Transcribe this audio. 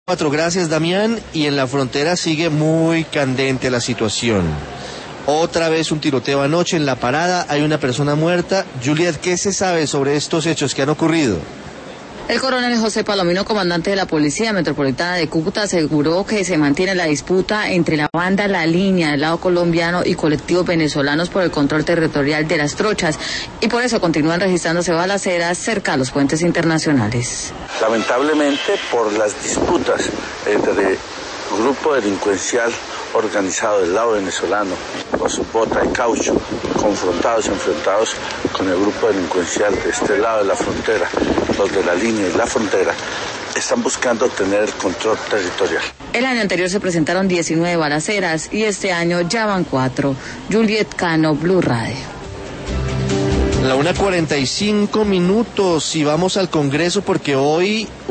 Gracias, Damián. Y en la frontera sigue muy candente la situación. Otra vez un tiroteo anoche en La Parada, hay una persona muerta. Juliet, ¿qué se sabe sobre estos hechos que han ocurrido? El coronel José Palomino, comandante de la Policía Metropolitana de Cúcuta, aseguró que se mantiene la disputa entre la banda La Línea del lado colombiano y colectivos venezolanos por el control territorial de las trochas, y por eso continúan registrándose balaceras cerca a los puentes internacionales. Lamentablemente, por las disputas entre grupo delincuencial organizado del lado venezolano, con su bota de caucho, enfrentados con el grupo delincuencial de este lado de la frontera, los de La Línea y la frontera, están buscando tener el control territorial. El año anterior se presentaron 19 balaceras y este año ya van 4. Juliet Cano, Blue Radio. 1:45 y vamos al Congreso porque hoy